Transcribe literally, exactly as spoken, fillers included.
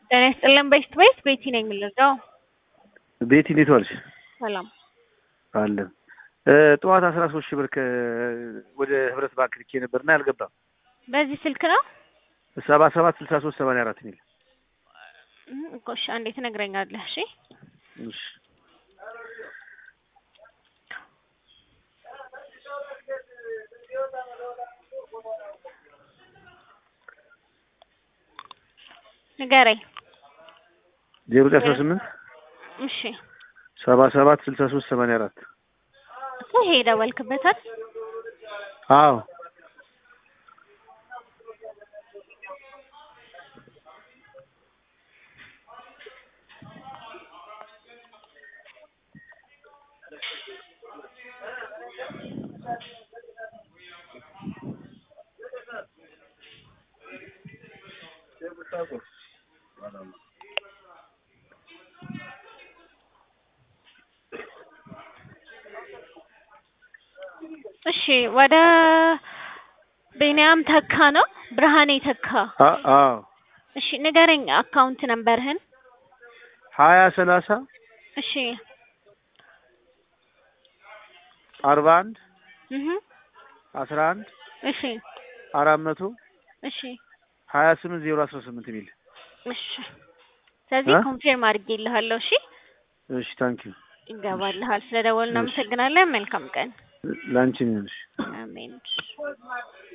ጤና ይስጥልን ቤስት ቤት ቤቲ ነኝ የምልለው። ቤቲ እንዴት ዋልሽ? ሰላም አለ ጠዋት አስራ ሶስት ሺህ ብር ወደ ህብረት ባንክ ልኬ ነበርና ያልገባም። በዚህ ስልክ ነው ሰባ ሰባት ስልሳ ሶስት ሰማንያ አራት ሚል እኮሽ አንዴ ትነግረኛለህ? እሺ እሺ ንገረኝ። ዜሮ አስራ ስምንት እሺ ሰባ ሰባት ስልሳ ሶስት ሰማንያ አራት እኮ ይሄ ደወልክበታል? አዎ እሺ ወደ ቤንያም ተካ ነው ብርሃኔ ተካ? አዎ እሺ ንገረኝ አካውንት ነምበርህን። ሀያ ሰላሳ እሺ አርባ አንድ እህ አስራ አንድ እሺ አራት መቶ እሺ ሀያ ስምንት ዜሮ አስራ ስምንት ሚል እሺ ስለዚህ ኮንፊርም አድርጌልሃለሁ። እሺ እሺ ታንኪ ዩ ይገባልሃል። ስለደወልን እናመሰግናለን። መልካም ቀን ላንቺ ነሽ። አሜን።